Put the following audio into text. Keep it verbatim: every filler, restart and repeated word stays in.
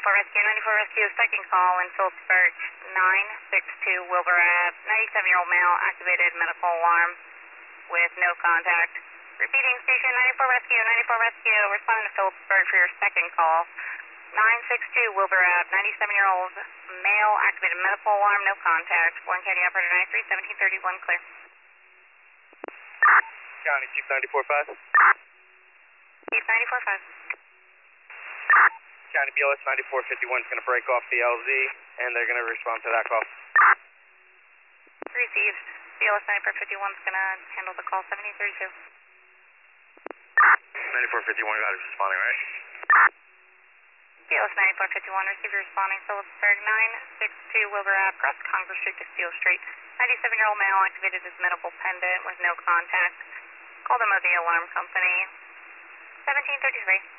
ninety-four Rescue, ninety-four Rescue, second call in Phillipsburg, nine six two Wilbur Ave, ninety-seven-year-old male, activated medical alarm with no contact. Repeating, station ninety-four Rescue, ninety-four Rescue, responding to Phillipsburg for your second call. nine six two Wilbur Ave, ninety-seven-year-old male, activated medical alarm, no contact. Warren County Operator ninety-three, seventeen thirty-one, clear. County Chief ninety-four five. Chief ninety-four five. County B L S ninety-four fifty-one is going to break off the L Z, and they're going to respond to that call. Received. B L S ninety-four fifty-one is going to handle the call, seventeen thirty-two. ninety-four fifty-one got it responding, right? B L S ninety-four fifty-one, receiver responding, Phillipsburg, nine six two Wilbur Ave, across Congress Street to Steel Street. ninety-seven-year-old male, activated his medical pendant with no contact. Called him of the alarm company. seventeen thirty-three.